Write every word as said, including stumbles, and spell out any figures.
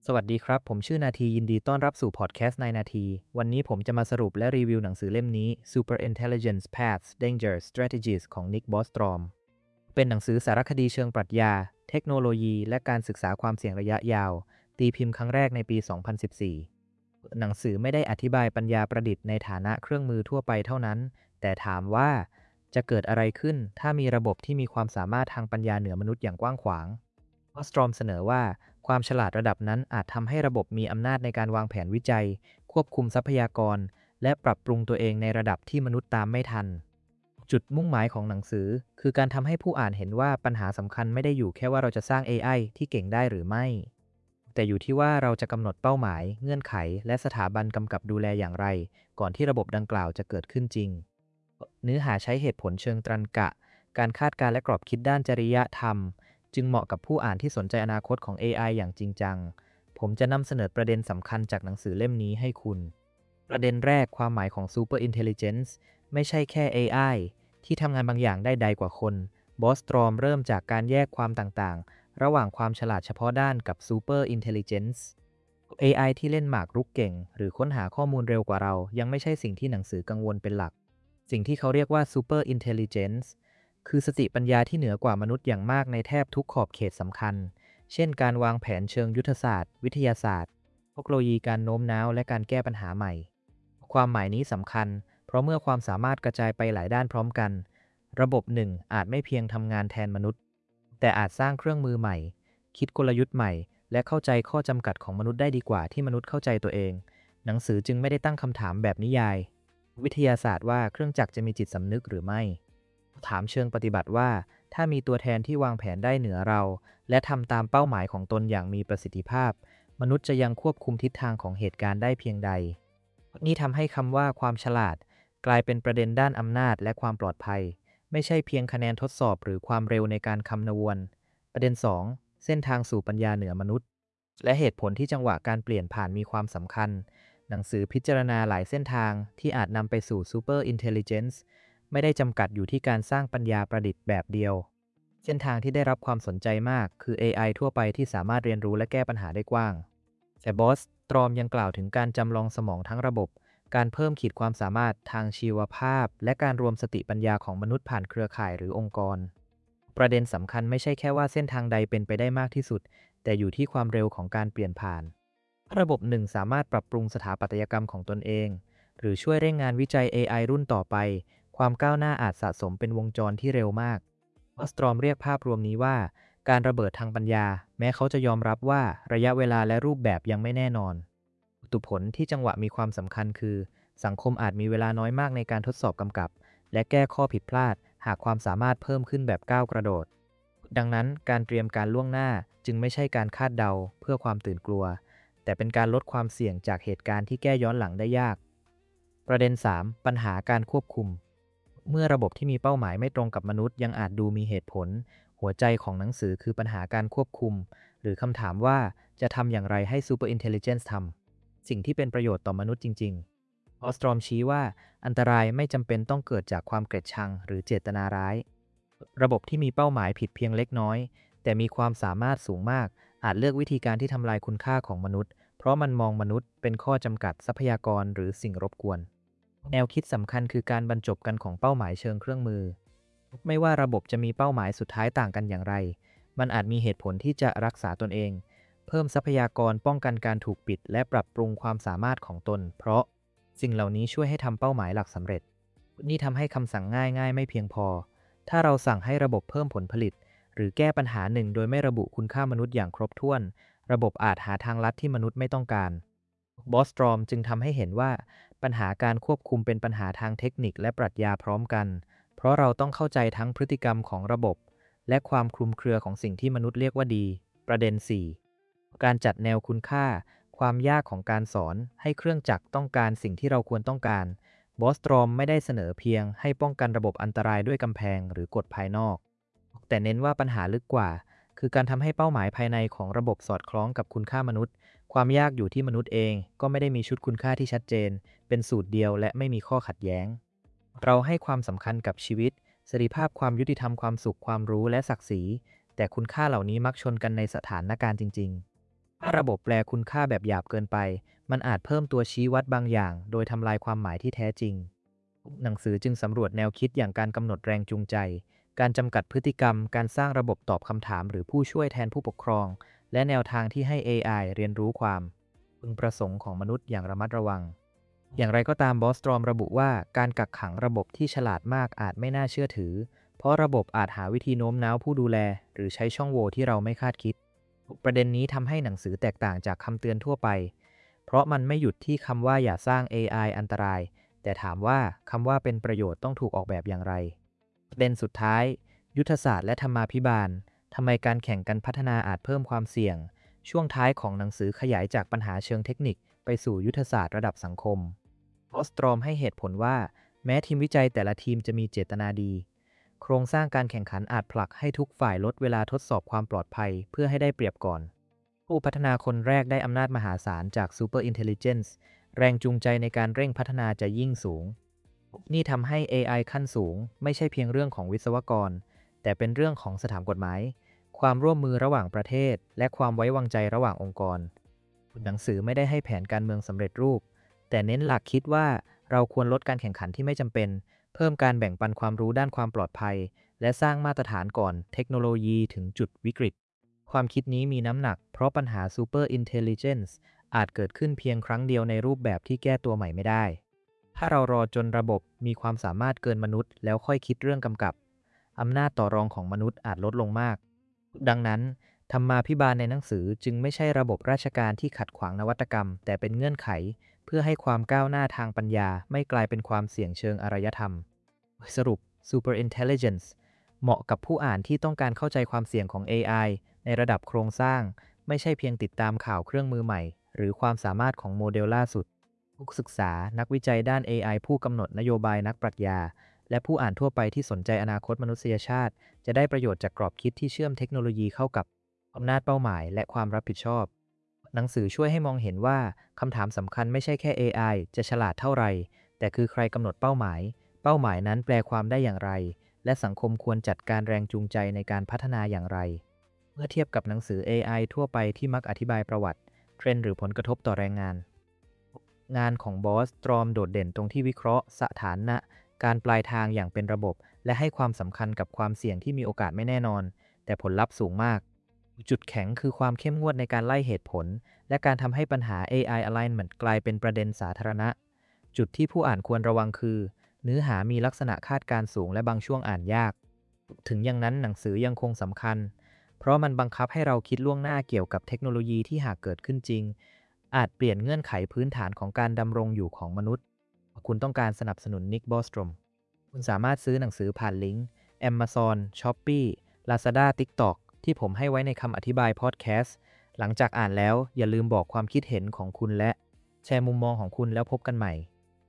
สวัสดีครับผมชื่อนาทียินดีต้อนรับสู่พอดแคสต์ในนาทีวันนี้ผมจะมาสรุปและรีวิวหนังสือเล่มนี้ Super Intelligence Paths Dangers Strategies ของ Nick Bostrom เป็นหนังสือสารคดีเชิงปรัชญาเทคโนโลยีและการศึกษาความเสี่ยงระยะยาวตีพิมพ์ครั้งแรกในปี สองพันสิบสี่ หนังสือไม่ได้อธิบายปัญญาประดิษฐ์ในฐานะเครื่องมือทั่วไปเท่านั้นแต่ถามว่าจะเกิดอะไรขึ้นถ้ามีระบบที่มีความสามารถทางปัญญาเหนือมนุษย์อย่างกว้างขวาง ออสตรอมเสนอว่าความฉลาดระดับนั้นอาจทำให้ระบบมีอำนาจในการวางแผนวิจัยควบคุมทรัพยากรและปรับปรุงตัวเองในระดับที่มนุษย์ตามไม่ทันจุดมุ่งหมายของหนังสือคือการทำให้ผู้อ่านเห็นว่าปัญหาสำคัญไม่ได้อยู่แค่ว่าเราจะสร้าง เอ ไอ ที่เก่งได้หรือไม่แต่อยู่ที่ว่าเราจะกำหนดเป้าหมายเงื่อนไขและสถาบันกำกับดูแลอย่างไรก่อนที่ระบบดังกล่าวจะเกิดขึ้นจริงเนื้อหาใช้เหตุผลเชิงตรรกะการคาดการณ์และกรอบคิดด้านจริยธรรม จึงเหมาะกับผู้อ่านที่สนใจอนาคตของ เอ ไอ อย่างจริงจัง ผมจะนำเสนอประเด็นสำคัญจากหนังสือเล่มนี้ให้คุณ ประเด็นแรกความหมายของ Super Intelligence ไม่ใช่แค่ เอ ไอ ที่ทำงานบางอย่างได้ใดกว่าคน บอสตรอมเริ่มจากการแยกความต่างๆ ระหว่างความฉลาดเฉพาะด้านกับ Super Intelligence เอ ไอ ที่เล่นหมากรุกเก่งหรือค้นหาข้อมูลเร็วกว่าเรายังไม่ใช่สิ่งที่หนังสือกังวลเป็นหลัก สิ่งที่เขาเรียกว่า Super Intelligenceคือสติปัญญาที่เหนือกว่ามนุษย์อย่างมากในแทบทุกขอบเขตสำคัญ เช่นการวางแผนเชิงยุทธศาสตร์ วิทยาศาสตร์เทคโนโลยีการโน้มน้าวและการแก้ปัญหาใหม่ ความหมายนี้สำคัญ เพราะเมื่อความสามารถกระจายไปหลายด้านพร้อมกัน ระบบหนึ่งอาจไม่เพียงทำงานแทนมนุษย์ แต่อาจสร้างเครื่องมือใหม่ คิดกลยุทธ์ใหม่ และเข้าใจข้อจำกัดของมนุษย์ได้ดีกว่าที่มนุษย์เข้าใจตัวเอง หนังสือจึงไม่ได้ตั้งคำถามแบบนิยาย วิทยาศาสตร์ว่าเครื่องจักรจะมีจิตสำนึกหรือไม่ ถามเชิงปฏิบัติว่าถ้ามีตัวแทนที่วางแผนได้เหนือเราและทำตามเป้าหมายของตนอย่างมีประสิทธิภาพมนุษย์จะยังควบคุมทิศทางของเหตุการณ์ได้เพียงใดนี่ทำให้คำว่าความฉลาดกลายเป็นประเด็นด้านอำนาจและความปลอดภัยไม่ใช่เพียงคะแนนทดสอบหรือความเร็วในการคำนวณประเด็นสองเส้นทางสู่ปัญญาเหนือมนุษย์และเหตุผลที่จังหวะการเปลี่ยนผ่านมีความสำคัญหนังสือพิจารณาหลายเส้นทางที่อาจนำไปสู่ Super Intelligenceไม่ได้จำกัดอยู่ที่การสร้างปัญญาประดิษฐ์แบบเดียว เส้นทางที่ได้รับความสนใจมากคือ เอ ไอ ทั่วไปที่สามารถเรียนรู้และแก้ปัญหาได้กว้าง แต่บอสตรอมยังกล่าวถึงการจำลองสมองทั้งระบบ การเพิ่มขีดความสามารถทางชีวภาพ และการรวมสติปัญญาของมนุษย์ผ่านเครือข่ายหรือองค์กร ประเด็นสำคัญไม่ใช่แค่ว่าเส้นทางใดเป็นไปได้มากที่สุด แต่อยู่ที่ความเร็วของการเปลี่ยนผ่าน ระบบหนึ่งสามารถปรับปรุงสถาปัตยกรรมของตนเอง หรือช่วยเร่งงานวิจัย เอ ไอ รุ่นต่อไป ความก้าวหน้าอาจสะสมเป็นวงจรที่เร็วมาก ออสตรอมเรียกภาพรวมนี้ว่าการระเบิดทางปัญญาแม้เขาจะยอมรับว่าระยะเวลาและรูปแบบยังไม่แน่นอนตุผลที่จังหวะมีความสำคัญคือสังคมอาจมีเวลาน้อยมากในการทดสอบกำกับและแก้ข้อผิดพลาดหากความสามารถเพิ่มขึ้นแบบก้าวกระโดดดังนั้นการเตรียมการล่วงหน้าจึงไม่ใช่การคาดเดาเพื่อความตื่นกลัวแต่เป็นการลดความเสี่ยงจากเหตุการณ์ที่แก้ย้อนหลังได้ยากประเด็นสามปัญหาการควบคุมเมื่อระบบที่มีเป้าหมายไม่ตรงกับมนุษย์ยังอาจดูมีเหตุผลหัวใจของหนังสือคือปัญหาการควบคุมหรือคำถามว่าจะทำอย่างไรให้ Super Intelligence ทำสิ่งที่เป็นประโยชน์ต่อมนุษย์จริงๆออสตรอมชี้ว่าอันตรายไม่จำเป็นต้องเกิดจากความเกลียดชังหรือเจตนาร้ายระบบที่มีเป้าหมายผิดเพียงเล็กน้อยแต่มีความสามารถสูงมากอาจเลือกวิธีการที่ทำลายคุณค่าของมนุษย์เพราะมันมองมนุษย์เป็นข้อจำกัดทรัพยากรหรือสิ่งรบกวนแนวคิดสำคัญคือการบรรจบกันของเป้าหมายเชิงเครื่องมือไม่ว่าระบบจะมีเป้าหมายสุดท้ายต่างกันอย่างไรมันอาจมีเหตุผลที่จะรักษาตนเองเพิ่มทรัพยากรป้องกันการถูกปิดและปรับปรุงความสามารถของตนเพราะสิ่งเหล่านี้ช่วยให้ทำเป้าหมายหลักสำเร็จนี่ทำให้คำสั่งง่ายๆไม่เพียงพอถ้าเราสั่งให้ระบบเพิ่มผลผลิตหรือแก้ปัญหาหนึ่งโดยไม่ระบุคุณค่ามนุษย์อย่างครบถ้วนระบบอาจหาทางลัดที่มนุษย์ไม่ต้องการบอสตรอมจึงทำให้เห็นว่าปัญหาการควบคุมเป็นปัญหาทางเทคนิคและปรัชญาพร้อมกันเพราะเราต้องเข้าใจทั้งพฤติกรรมของระบบและความคลุมเครือของสิ่งที่มนุษย์เรียกว่าดีประเด็นสี่การจัดแนวคุณค่าความยากของการสอนให้เครื่องจักรต้องการสิ่งที่เราควรต้องการบอสตรอมไม่ได้เสนอเพียงให้ป้องกันระบบอันตรายด้วยกำแพงหรือกฎภายนอกแต่เน้นว่าปัญหาลึกกว่าคือการทำให้เป้าหมายภายในของระบบสอดคล้องกับคุณค่ามนุษย์ความยากอยู่ที่มนุษย์เองก็ไม่ได้มีชุดคุณค่าที่ชัดเจนเป็นสูตรเดียวและไม่มีข้อขัดแย้งเราให้ความสำคัญกับชีวิตเสรีภาพความยุติธรรมความสุขความรู้และศักดิ์ศรีแต่คุณค่าเหล่านี้มักชนกันในสถานการณ์จริงถ้าระบบแปลคุณค่าแบบหยาบเกินไปมันอาจเพิ่มตัวชี้วัดบางอย่างโดยทำลายความหมายที่แท้จริงหนังสือจึงสำรวจแนวคิดอย่างการกำหนดแรงจูงใจการจำกัดพฤติกรรมการสร้างระบบตอบคำถามหรือผู้ช่วยแทนผู้ปกครองและแนวทางที่ให้ เอ ไอ เรียนรู้ความพึงประสงค์ของมนุษย์อย่างระมัดระวังอย่างไรก็ตามบอสตรอมระบุว่าการกักขังระบบที่ฉลาดมากอาจไม่น่าเชื่อถือเพราะระบบอาจหาวิธีโน้มน้าวผู้ดูแลหรือใช้ช่องโหว่ที่เราไม่คาดคิดประเด็นนี้ทำให้หนังสือแตกต่างจากคำเตือนทั่วไปเพราะมันไม่หยุดที่คำว่าอย่าสร้าง เอ ไอ อันตรายแต่ถามว่าคำว่าเป็นประโยชน์ต้องถูกออกแบบอย่างไรประเด็นสุดท้ายยุทธศาสตร์และธรรมาภิบาลทำไมการแข่งกันพัฒนาอาจเพิ่มความเสี่ยงช่วงท้ายของหนังสือขยายจากปัญหาเชิงเทคนิคไปสู่ยุทธศาสตร์ระดับสังคมออสตรอมให้เหตุผลว่าแม้ทีมวิจัยแต่ละทีมจะมีเจตนาดีโครงสร้างการแข่งขันอาจผลักให้ทุกฝ่ายลดเวลาทดสอบความปลอดภัยเพื่อให้ได้เปรียบก่อนผู้พัฒนาคนแรกได้อำนาจมหาศาลจาก Super Intelligence แรงจูงใจในการเร่งพัฒนาจะยิ่งสูงนี่ทำให้ เอ ไอ ขั้นสูงไม่ใช่เพียงเรื่องของวิศวกรแต่เป็นเรื่องของสถานกฎหมายความร่วมมือระหว่างประเทศและความไว้วางใจระหว่างองค์กรหนังสือไม่ได้ให้แผนการเมืองสำเร็จรูปแต่เน้นหลักคิดว่าเราควรลดการแข่งขันที่ไม่จำเป็นเพิ่มการแบ่งปันความรู้ด้านความปลอดภัยและสร้างมาตรฐานก่อนเทคโนโลยีถึงจุดวิกฤตความคิดนี้มีน้ำหนักเพราะปัญหา Super Intelligence อาจเกิดขึ้นเพียงครั้งเดียวในรูปแบบที่แก้ตัวใหม่ไม่ได้ถ้าเรารอจนระบบมีความสามารถเกินมนุษย์แล้วค่อยคิดเรื่องกำกับอำนาจต่อรองของมนุษย์อาจลดลงมากดังนั้นธรรมาภิบาลในหนังสือจึงไม่ใช่ระบบราชการที่ขัดขวางนวัตกรรมแต่เป็นเงื่อนไขเพื่อให้ความก้าวหน้าทางปัญญาไม่กลายเป็นความเสี่ยงเชิงอารยธรรมสรุป Super Intelligence เหมาะกับผู้อ่านที่ต้องการเข้าใจความเสี่ยงของ เอ ไอ ในระดับโครงสร้างไม่ใช่เพียงติดตามข่าวเครื่องมือใหม่หรือความสามารถของโมเดลล่าสุดผู้ศึกษานักวิจัยด้าน เอ ไอ ผู้กำหนดนโยบายนักปรัชญาและผู้อ่านทั่วไปที่สนใจอนาคตมนุษยชาติจะได้ประโยชน์จากกรอบคิดที่เชื่อมเทคโนโลยีเข้ากับอำนาจเป้าหมายและความรับผิดชอบหนังสือช่วยให้มองเห็นว่าคำถามสำคัญไม่ใช่แค่ เอ ไอ จะฉลาดเท่าไหร่แต่คือใครกำหนดเป้าหมายเป้าหมายนั้นแปลความได้อย่างไรและสังคมควรจัดการแรงจูงใจในการพัฒนาอย่างไรเมื่อเทียบกับหนังสือ เอ ไอ ทั่วไปที่มักอธิบายประวัติเทรนด์หรือผลกระทบต่อแรงงานงานของบอสตรอมโดดเด่นตรงที่วิเคราะห์สถานะการปลายทางอย่างเป็นระบบและให้ความสำคัญกับความเสี่ยงที่มีโอกาสไม่แน่นอนแต่ผลลัพธ์สูงมากจุดแข็งคือความเข้มงวดในการไล่เหตุผลและการทำให้ปัญหา เอ ไอ alignment กลายเป็นประเด็นสาธารณะจุดที่ผู้อ่านควรระวังคือเนื้อหามีลักษณะคาดการณ์สูงและบางช่วงอ่านยากถึงอย่างนั้นหนังสือยังคงสำคัญเพราะมันบังคับให้เราคิดล่วงหน้าเกี่ยวกับเทคโนโลยีที่หากเกิดขึ้นจริงอาจเปลี่ยนเงื่อนไขพื้นฐานของการดำรงอยู่ของมนุษย์คุณต้องการสนับสนุนนิกบอสตรอมคุณสามารถซื้อหนังสือผ่านลิงก์ Amazon Shopee Lazada TikTok ที่ผมให้ไว้ในคำอธิบายพอดแคสต์หลังจากอ่านแล้วอย่าลืมบอกความคิดเห็นของคุณและแชร์มุมมองของคุณแล้วพบกันใหม่